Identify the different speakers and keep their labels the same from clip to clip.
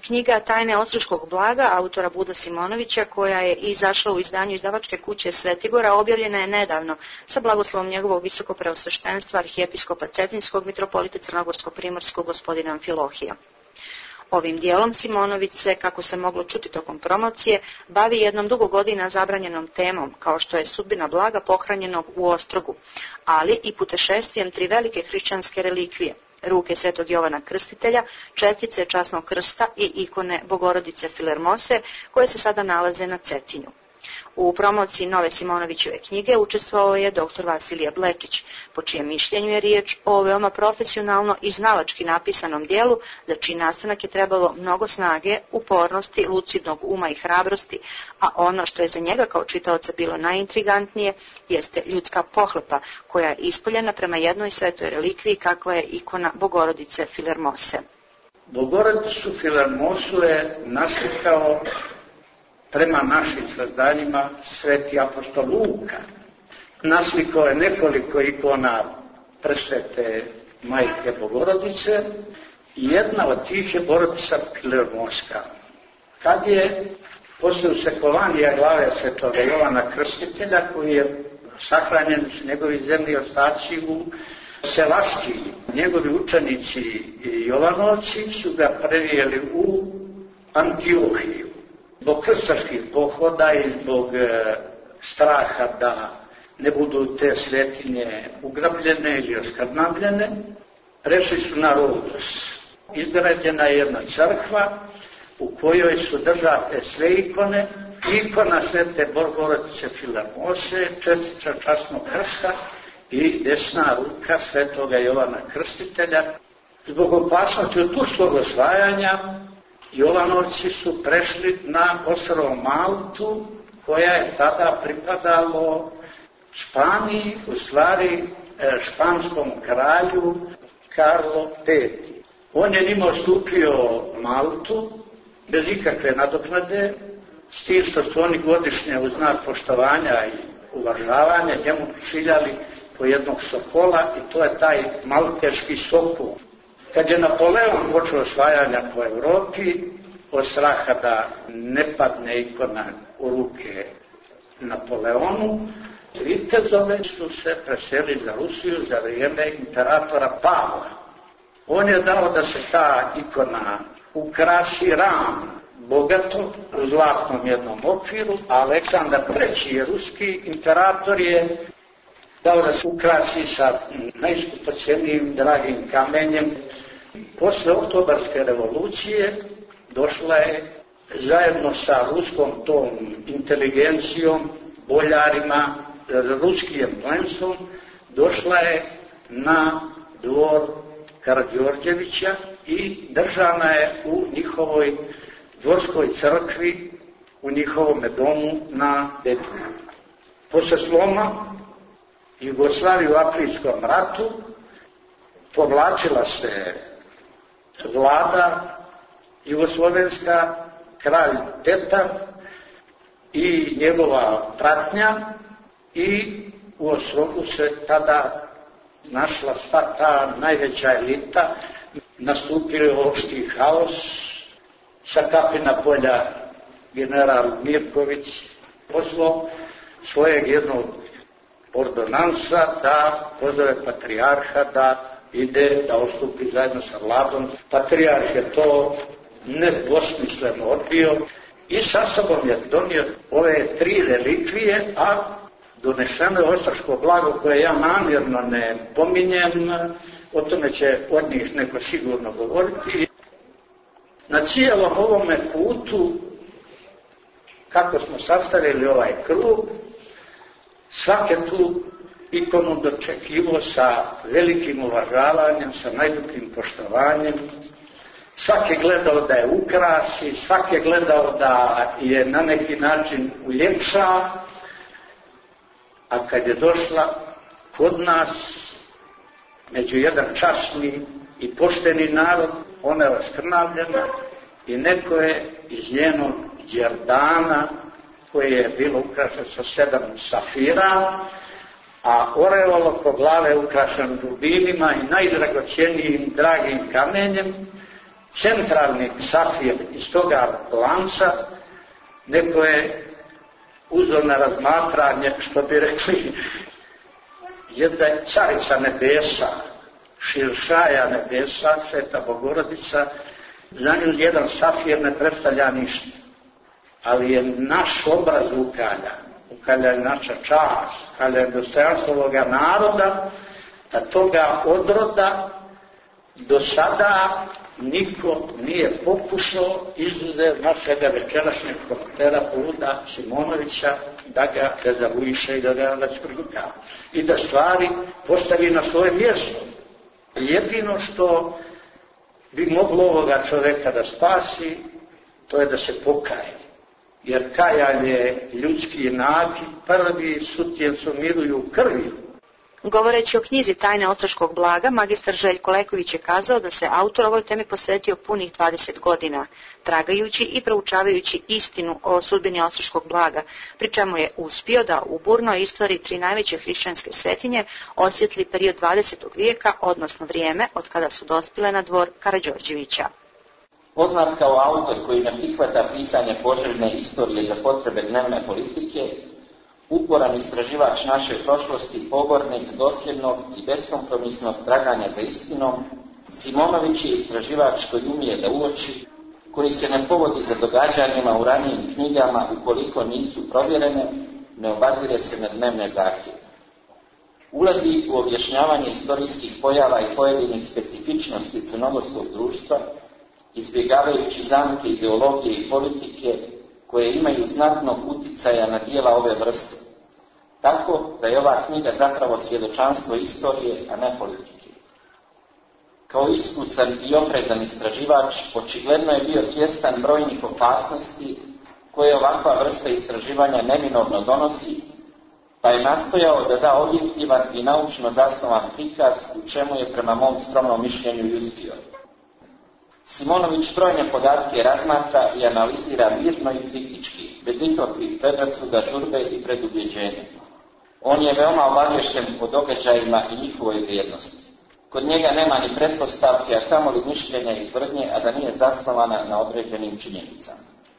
Speaker 1: Knjiga Tajne ostroškog blaga autora Buda Simonovića, koja je izašla u izdanju izdavačke kuće Svetigora, objavljena je nedavno sa blagoslovom njegovog visokopreosveštenstva arhijepiskopa Cetinskog mitropolita Crnogorsko-primorskog gospodina Amfilohija. Ovim dijelom Simonović se, kako se moglo čuti tokom promocije, bavi jednom dugo godina zabranjenom temom, kao što je sudbina blaga pohranjenog u Ostrogu, ali i putešestvijem 3 velike hrišćanske relikvije, ruke Svetog Jovana Krstitelja, čestice časnog krsta i ikone Bogorodice Filermose, koje se sada nalaze na Cetinju. U promociji nove Simonovićeve knjige učestvovao je dr. Vasilije Blečić, po čijem mišljenju je riječ o veoma profesionalno i znalački napisanom dijelu, za čiji nastanak je trebalo mnogo snage, upornosti, lucidnog uma i hrabrosti, a ono što je za njega kao čitaoca bilo najintrigantnije jeste ljudska pohlepa, koja je ispoljena prema jednoj svetoj relikviji kakva je ikona Bogorodice Filermose.
Speaker 2: Bogorodicu Filermosu je naslikao prema našim saznanjima sveti apostol Luka. Naslikao je nekoliko ikona presvete majke Bogorodice i jedna od tih je Bogorodica Filermoska. Kad je posle usekovanja glave svetoga Jovana Krstitelja, koji je sahranjen u njegovi zemlji ostaci u Sevastiji, njegovi učenici i Jovanovci su ga previjeli u Antiohiju. Zbog krstaških pohoda i zbog straha da ne budu te svetinje ugrabljene ili oskrnavljene, prešli su na Rodos. Izgrađena je jedna crkva u kojoj su držate sve ikone, ikona svete Bogorodice Filermose, čestica časnog krsta i desna ruka svetoga Jovana Krstitelja. Zbog opasnosti od turskog osvajanja, Jovanovci su prešli na ostrvo Maltu, koja je tada pripadalo Španiji, u stvari španskom kralju Karlo V. On je njima ustupio Maltu bez ikakve nadoknade, s tim što su oni godišnje u znak poštovanja i uvažavanja njemu šiljali po jednog sokola, i to je taj malteški sokol. Kad je Napoleon počeo osvajanja po Evropi, od straha da ne padne ikona u ruke Napoleonu, vitezove su se preselili za Rusiju za vrijeme imperatora Pavla. On je dao da se ta ikona ukrasi ram bogato u zlatnom jednom okviru, a Aleksandar III. Ruski imperator je dao da se ukrasi sa najskupocenijim dragim kamenjem. Posle Oktobarske revolucije došla je zajedno sa ruskom tom inteligencijom, boljarima, ruskijem plemstvom, došla je na dvor Karađorđevića i držana je u njihovoj dvorskoj crkvi, u njihovome domu na Dedinju. Posle sloma Jugoslavije u Aprilskom ratu povlačila se vlada jugoslovenska, kralj Petar i njegova pratnja, i u Ostrogu se tada našla sva ta najveća elita. Nastupio je opšti haos, sa Kapina polja general Mirković poslao svojeg jednog ordonansa da pozove patrijarha da ide da ostupi zajedno sa vladom. Patrijarh je to nedvosmisleno odbio i sa sobom je donio ove 3 relikvije, a donešeno je ostroško blago koje ja namjerno ne pominjem, o tome će od njih neko sigurno govoriti. Na cijelom ovome putu, kako smo sastavili ovaj krug, svake tu ikonu dočekivo sa velikim uvažavanjem, sa najdubljim poštovanjem. Svak je gledao da je ukrasi, svak je gledao da je na neki način uljepša, a kad je došla kod nas među jedan časni i pošteni narod, ona je oskrnavljena i neko je iz njenog đerdana, koje je bilo ukrašeno sa 7 safira, a oreol oko glave ukrašen rubinima i najdragoćenijim dragim kamenjem, centralni safir iz toga lanca, neko je uzeo na razmatranje, što bi rekli, jedna carica nebesa, Širšaja nebesa, Sveta Bogorodica, za nju jedan safir ne predstavlja ništa, ali je naš obraz ukalja je naša čast, ukalja je dostojanstvo ovoga naroda, da toga odroda do sada niko nije pokušao, izuzev našega večerašnjeg promotera Poluda Simonovića, da ga dezavuiše i da ga rasprgutava i da stvari postavi na svoje mjesto. Jedino što bi moglo ovoga čovjeka da spasi, to je da se pokaje. Jer kajanje ljudski nagi prvi sutjencom miruju krvi.
Speaker 1: Govoreći o knjizi Tajne ostroškog blaga, magistar Željko Leković je kazao da se autor ovoj temi posvetio punih 20 godina, tragajući i proučavajući istinu o sudbini ostroškog blaga, pri čemu je uspio da u burnoj istoriji 3 najveće hrišćanske svetinje osjetli period 20. vijeka, odnosno vrijeme od kada su dospile na dvor Karađorđevića.
Speaker 3: Poznat kao autor koji ne prihvata pisanje poželjne istorije za potrebe dnevne politike, uporan istraživač naše prošlosti, pobornik dosljednog i beskompromisnog traganja za istinom, Simonović je istraživač koji umije da uoči, koji se ne povodi za događanjima u ranijim knjigama ukoliko nisu provjerene, ne obazire se na dnevne zahtjeve. Ulazi u objašnjavanje istorijskih pojava i pojedinih specifičnosti crnogorskog društva, izbjegavajući zamke ideologije i politike koje imaju znatnog uticaja na dijela ove vrste. Tako da je ova knjiga zapravo svjedočanstvo istorije, a ne politike. Kao iskusan i oprezan istraživač, očigledno je bio svjestan brojnih opasnosti koje ovakva vrsta istraživanja neminovno donosi, pa je nastojao da da objektivan i naučno zasnovan prikaz u čemu je prema mom skromnom mišljenju i uspio. Simonović brojne podatke razmatra i analizira mirno i kritički, bez ikakvih predrasuda, žurbe i predubjeđenja. On je veoma obavješten o događajima i njihovoj vrijednosti. Kod njega nema ni pretpostavke, a kamoli mišljenja i tvrdnje, a da nije zasnovana na određenim činjenicama.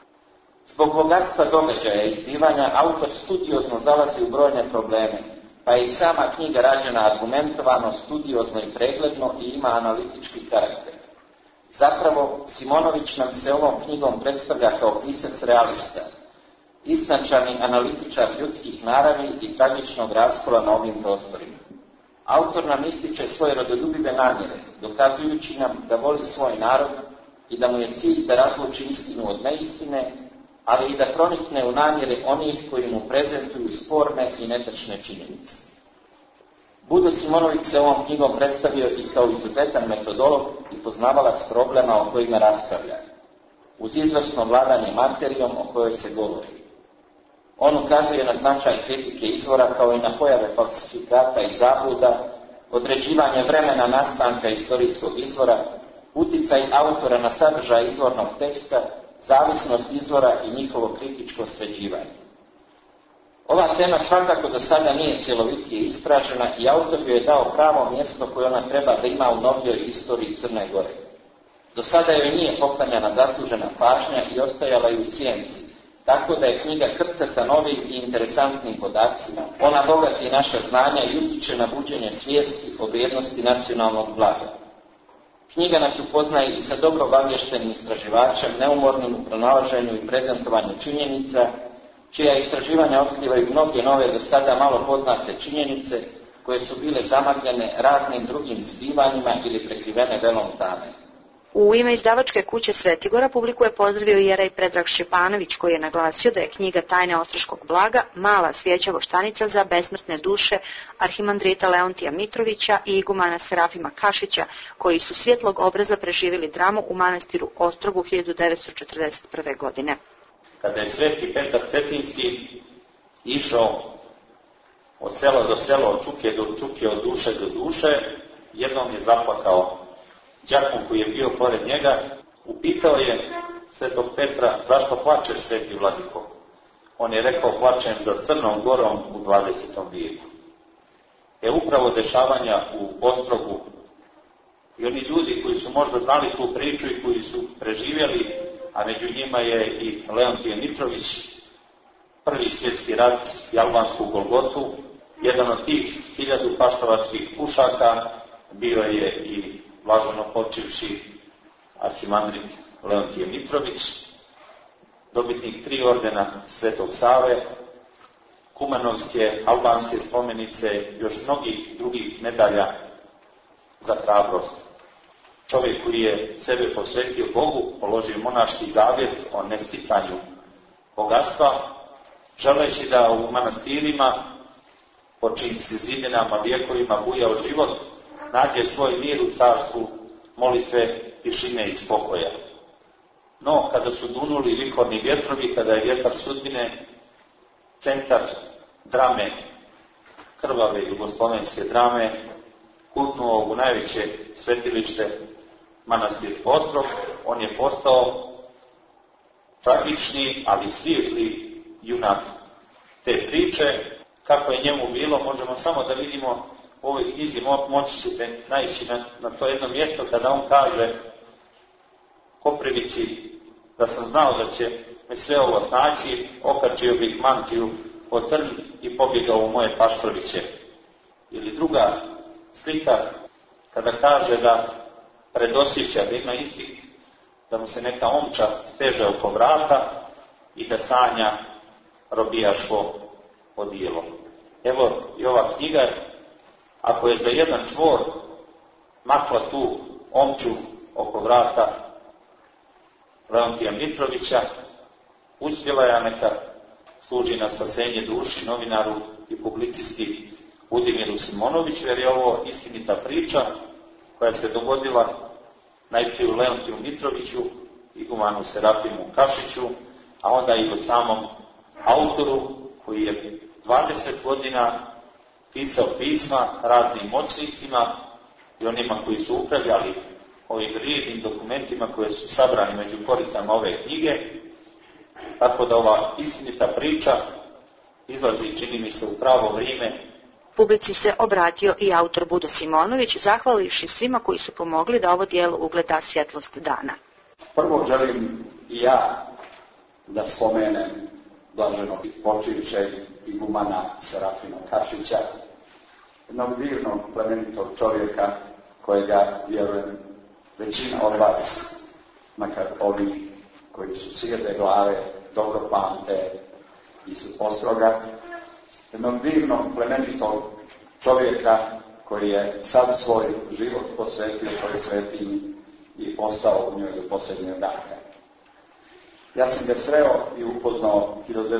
Speaker 3: Zbog bogatstva događaja i zbivanja, autor studiozno zalazi u brojne probleme, pa je i sama knjiga rađena argumentovano, studiozno i pregledno i ima analitički karakter. Zapravo, Simonović nam se ovom knjigom predstavlja kao pisac realista, istančani analitičar ljudskih naravi i tragičnog raskola na ovim prostorima. Autor nam ističe svoje rodoljubive namjere, dokazujući nam da voli svoj narod i da mu je cilj da razluči istinu od neistine, ali i da pronikne u namjere onih koji mu prezentuju sporne i netačne činjenice. Budo Simonović se ovom knjigom predstavio i kao izuzetan metodolog i poznavalac problema o kojima raspravlja, uz izvrsno vladanje materijom o kojoj se govori. On ukazuje na značaj kritike izvora kao i na pojave falsifikata i zabluda, određivanje vremena nastanka istorijskog izvora, uticaj autora na sadržaj izvornog teksta, zavisnost izvora i njihovo kritičko sređivanje. Ova tema svakako do sada nije cjelovitije istražena i autor joj je dao pravo mjesto koje ona treba da ima u novijoj istoriji Crne Gore. Do sada joj nije poklanjana zaslužena pažnja i ostajala je u sjenci, tako da je knjiga krcata novim i interesantnim podacima. Ona bogati naša znanja i utiče na buđenje svijesti o vrijednosti nacionalnog blaga. Knjiga nas upoznaje i sa dobro obavještenim istraživačem, neumornim u pronalaženju i prezentovanju činjenica, čija istraživanja otkrivaju mnoge nove do sada malo poznate činjenice koje su bile zamagljene raznim drugim zbivanjima ili prekrivene velom tame.
Speaker 1: U ime izdavačke kuće Svetigora publiku je pozdravio jerej Predrag Šćepanović, koji je naglasio da je knjiga Tajne ostroškog blaga mala svijeća voštanica za besmrtne duše arhimandrita Leontija Mitrovića i igumana Serafima Kašića, koji su svjetlog obraza preživjeli dramu u manastiru Ostrogu 1941. godine.
Speaker 4: Kada je sveti Petar Cetinski išao od sela do sela, od čuke do čuke, od duše do duše, jednom je zaplakao đakom koji je bio pored njega, upitao je svetog Petra: zašto plačeš, sveti vladiko? On je rekao: plačem za Crnom Gorom u 20. vijeku. Upravo dešavanja u Ostrogu I oni ljudi koji su možda znali tu priču i koji su preživjeli, a među njima je i Leontije Mitrović, prvi svjetski rat i albansku Golgotu, jedan od tih 1000 paštovačkih pušaka bio je i blaženo počivši arhimandrit Leontije Mitrović, dobitnik 3 ordena Svetog Save, kumanovske, albanske spomenice, još mnogih drugih medalja za hrabrost. Čovjek koji je sebe posvetio Bogu, položio monaški zavjet o nesticanju bogatstva, želeći da u manastirima, po čijim se zidinama vjekovima bujao život, nađe svoj mir u carstvu molitve, tišine i spokoja. No, kada su dunuli vihorni vjetrovi, kada je vjetar sudbine, centar drame, krvave jugoslovenske drame, kutnuo u najveće svetilište manastir Ostrog, on je postao tragični, ali svijetli junak te priče. Kako je njemu bilo, možemo samo da vidimo u ovoj knjizi, moći ćete naići na to jedno mjesto kada on kaže Koprivici, da sam znao da će me sve ovo snaći, okačio bih mantiju o trn i pobjegao u moje paštroviće. Ili druga slika, kada kaže da predosjeća, da ima instinkt, da mu se neka omča steže oko vrata i da sanja robijaško odijelo. Evo i ova knjiga, ako je za jedan čvor makla tu omču oko vrata Leontija Mitrovića, uspjela je, neka služi na spasenje duši novinaru i publicisti Budimiru Simonoviću, jer je ovo istinita priča koja se dogodila najprije u Leontiju Mitroviću, igumanu Serafimu Kašiću, a onda i o samom autoru koji je 20 godina pisao pisma raznim moćnicima i onima koji su upravljali ovim vrijednim dokumentima koje su sabrani među koricama ove knjige, tako da ova istinita priča izlazi, čini mi se, u pravo vrijeme.
Speaker 1: Publici se obratio i autor Budo Simonović, zahvalivši svima koji su pomogli da ovo djelo ugleda svjetlost dana.
Speaker 2: Prvo želim i ja da spomenem blaženog počivšeg igumana Serafima Kašića, jednog divnog, plemenitog čovjeka kojega, vjerujem, većina od vas, makar ovi koji su sjede glave, dobro pamte iz Ostroga, jednog divnog, plemenitog čovjeka koji je sad svoj život posvetio toj svetinji i ostao u njoj do posljednje dane. Ja sam ga sreo i upoznao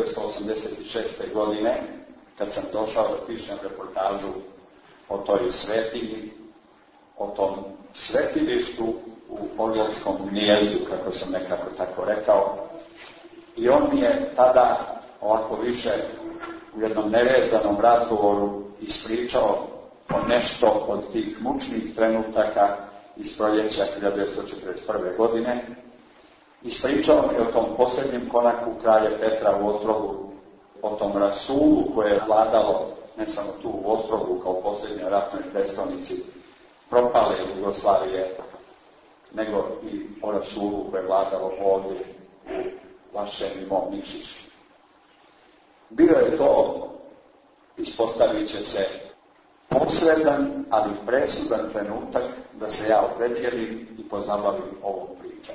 Speaker 2: 1986. godine, kad sam došao da pišem reportažu o toj svetinji, o tom svetilištu u Podgolskom gnijezdu, kako sam nekako tako rekao. I on mi je tada ovako više u jednom nevezanom razgovoru ispričao o nešto od tih mučnih trenutaka iz proljeća 1941. godine. Ispričao mi o tom posljednjem konaku kralja Petra u Ostrogu, o tom rasulu koje je vladalo ne samo tu u Ostrogu kao posljednjoj ratnoj predstavnici propale Jugoslavije, nego i o rasulu koje je vladalo ovdje u vašem i mom Nikšiću. Bio je to, ispostavit će se, posredan, ali presudan trenutak da se ja opredijelim i pozabavim ovom pričom.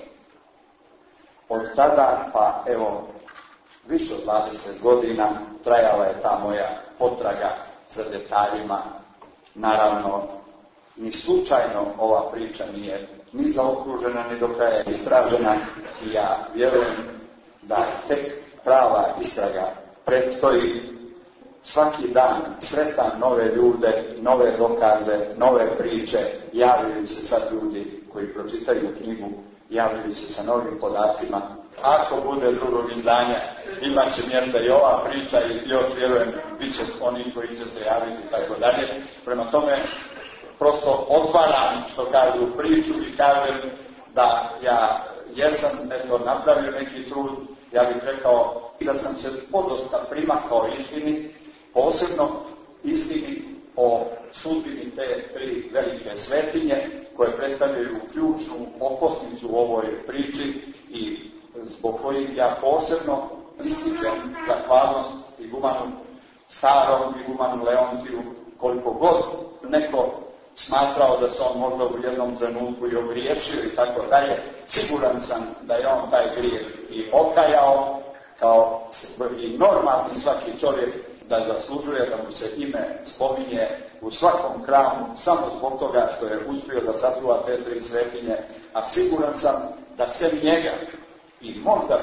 Speaker 2: Od tada, pa evo, više od 20 godina trajala je ta moja potraga za detaljima. Naravno, ni slučajno ova priča nije ni zaokružena, ni do kraja istražena i ja vjerujem da tek prava istraga predstoji. Svaki dan sretam nove ljude, nove dokaze, nove priče, javljaju se sad ljudi koji pročitaju knjigu, javljaju se sa novim podacima. Ako bude drugog izdanja, imat će mjesta i ova priča i još vjerujem, bit će oni koji će se javiti i tako dalje. Prema tome, prosto otvaram, što kažu, priču i kažem da ja jesam napravio neki trud, ja bih rekao da sam se podosta primakao istini, posebno istini o sudbini te tri velike svetinje
Speaker 5: koje predstavljaju ključnu okosnicu u ovoj priči i zbog kojih ja posebno ističem zahvalnost igumanu, starom igumanu Leontiju, koliko god neko smatrao da se on možda u jednom trenutku i ogriješio i tako dalje, siguran sam da je on taj grijeh i okajao, kao i normalni svaki čovjek da zaslužuje da mu se ime spominje u svakom hramu samo zbog toga što je uspio da sačuva te tri svetinje, a siguran sam da sem njega i možda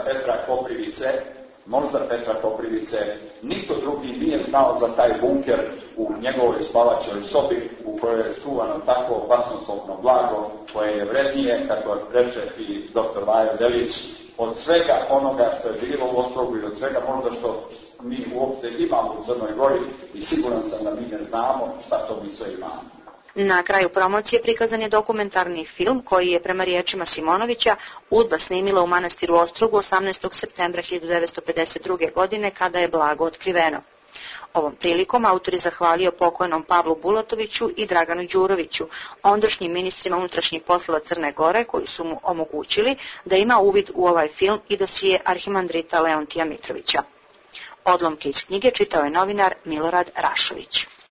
Speaker 5: Petra Koprivice, niko drugi nije znao za taj bunker u njegovoj spavačoj sobi u kojoj je čuvano tako basnoslovno blago koje je vrednije, kako reče i dr. Vajo Delić, od svega onoga što je bilo u Ostrogu i od svega možda što mi uopšte imamo u Crnoj Gori i siguran sam da mi ne znamo šta to mi sve imamo.
Speaker 1: Na kraju promocije prikazan je dokumentarni film koji je prema riječima Simonovića UDBA snimila u manastiru Ostrogu 18. septembra 1952. godine kada je blago otkriveno. Ovom prilikom autor je zahvalio pokojnom Pavlu Bulatoviću i Draganu Đuroviću, ondašnjim ministrima unutrašnjih poslova Crne Gore, koji su mu omogućili da ima uvid u ovaj film i dosije arhimandrita Leontija Mitrovića. Odlomke iz knjige čitao je novinar Milorad Rašović.